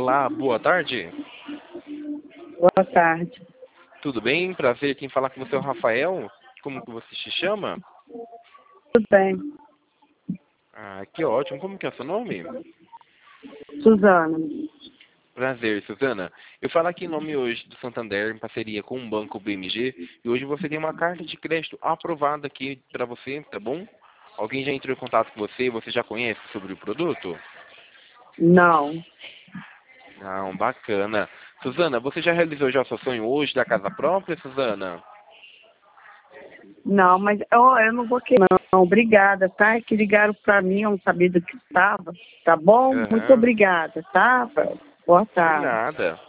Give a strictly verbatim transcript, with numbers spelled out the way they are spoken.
Olá, boa tarde. Boa tarde. Tudo bem? Prazer, quem falar com você é o Rafael. Como que você se chama? Tudo bem. Ah, que ótimo. Como que é o seu nome? Suzana. Prazer, Suzana. Eu falo aqui em nome hoje do Santander, em parceria com o Banco B M G, e hoje você tem uma carta de crédito aprovada aqui para você, tá bom? Alguém já entrou em contato com você? Você já conhece sobre o produto? Não. Não, bacana. Suzana, você já realizou já o seu sonho hoje da casa própria, Suzana? Não, mas oh, eu não vou querer, não. Obrigada, tá? É que ligaram pra mim, eu não sabia do que estava. Tá bom? Muito Aham. obrigada, tá? Boa De tarde. nada.